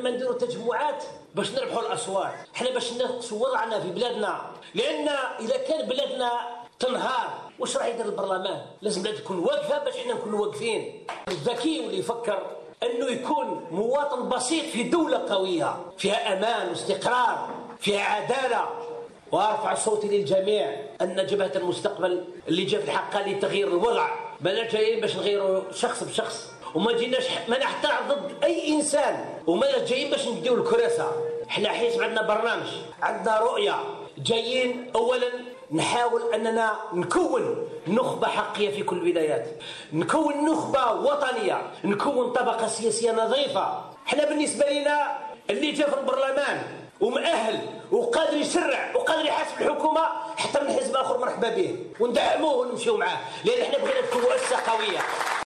لما نديروا تجمعات باش نربحوا الاصوات، احنا باش نقصوا وضعنا في بلادنا، لان اذا كان بلادنا تنهار واش راح يدير البرلمان؟ لازم بلاد تكون واقفه باش احنا نكونوا واقفين. الذكي واللي يفكر انه يكون مواطن بسيط في دوله قويه فيها امان واستقرار فيها عداله. وارفع صوتي للجميع ان جبهه المستقبل اللي جاء في الحق لتغيير الوضع، ما جايين باش نغيروا شخص بشخص، وما جيناش ما نحتاج ضد اي انسان، وما جايين باش نديو الكراسه. احنا حيت عندنا برنامج، عندنا رؤيه، جايين اولا نحاول اننا نكون نخبه حقيه في كل الولايات، نكون نخبه وطنيه، نكون طبقه سياسيه نظيفه. احنا بالنسبه لنا اللي جاء في البرلمان ومؤهل وقادر يشرع وقادر يحاسب الحكومه حتى من حزب اخر مرحبا به، وندعموه ونمشيو معاه، لان احنا بغينا تكون مؤسسه قويه.